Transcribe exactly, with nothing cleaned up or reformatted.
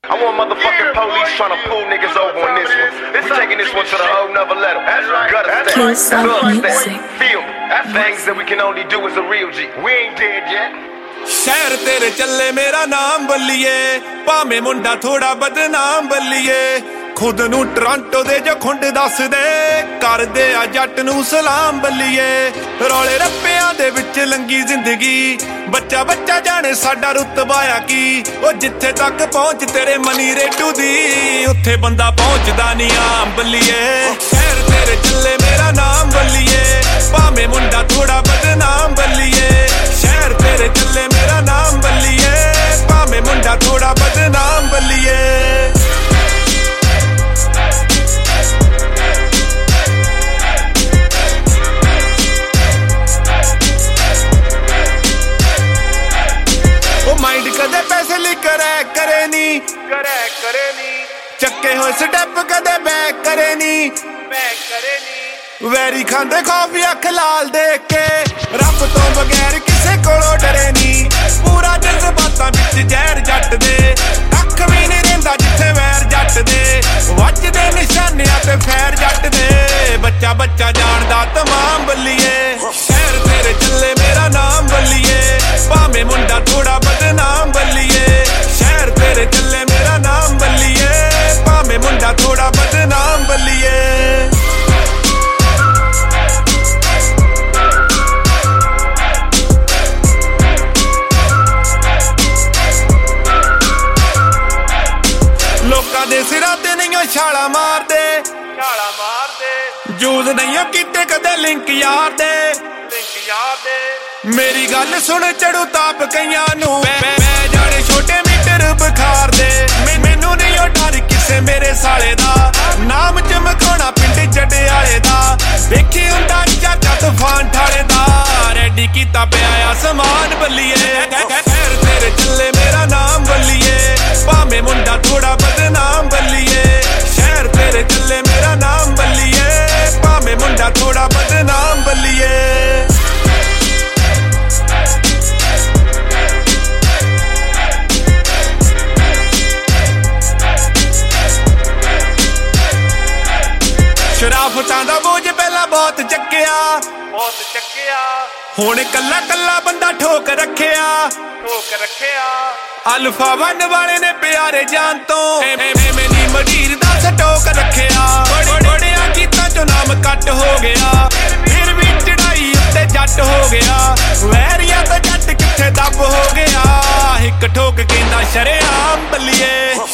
I want motherfucking police trying to pull niggas over on this one. We taking this one to the whole nother level. Gutter step, blood step, feel me. Things that we can only do as a real G. We ain't dead yet. शहर तेरे चले मेरा नाम बल्लिए भावे मुंडा थोड़ा बदनाम बल्लिए खुद नू Toronto दे जो खुंड दस दे कर दे आ जट नू सलाम बल्लिए रौले रप्पियां दे विच लंगी जिंदगी बच्चा बच्चा जाने साडा रुतबा आ की ओ जिथे तक पहुंच तेरे मनी रेडू दी उत्थे बंदा पहुंचदा नहीं आम बल्लिए शहर तेरे चले मेरा नाम बल्लिए भावे मुंडा थोड़ा बदनाम बल्लिए शहर तेरे चले मेरा नाम बल्लिए भावे मुंडा थोड़ा बदनाम बल्लिए माइंड कदे पैसे ली करे करे नी करे करे नी चक्के हो स्टेप कदे बैक करे नी बैक करे नी वैरी खांदे कॉफी अख लाल देख के रब तो बगैर किसे कोलों डरे नी पूरा जज्बातां विच जहर जट दे अख भी नहीं रहिंदा जिथे वैर जट दे वजदे निशानियां ते फैर जट दे बच्चा बच्चा जानदा तमाम बल्लिए शहर तेरे चले मेरा नाम बल्लिए भावे मुंडा थोड़ा बदनाम बल्लिए शहर तेरे चले मेरा नाम बल्लिए भावे मुंडा थोड़ा बदनाम बल्लिए लोकां दे सिरां ते नहीं छाला मार दे छाला मार दे जूद नहीं कीते कदे लिंक यार दे लिंक यार दे मेरी गल सुन चढ़ू ताप कईयां नू मैं जाने छोटे मीटर बुखार दे मैनू नहीं ओ डर किसे मेरे साले दा नाम चमकाना पिंड जडे आले दा देखी हुंदा चाचा तूफान ठाले दा रेडी कीता पिया आ समान बल्लिए खैर तेरे चले मेरा नाम बल्लिए भावे मुंडा थोड़ा बदनाम बल्लिए शहर तेरे चले मेरा नाम बल्लिए भावे मुंडा थोड़ा बदनाम बल्लिए शराफतां दा बोझ पहला बहुत चक्किया बहुत चक्किया हुण कल्ला कल्ला बंदा ठोक रखिया ठोक रखिया अल्फा वन वाले ने प्यारे जान तो मैनी मजीर दा सटोक रखिया बड़िया कीता जो नाम कट हो गया फिर भी चढ़ाई उत्ते जट हो गया वैरिया तो जट किथे दब हो गया हिक ठोक कहंदा शरेआम बल्लिए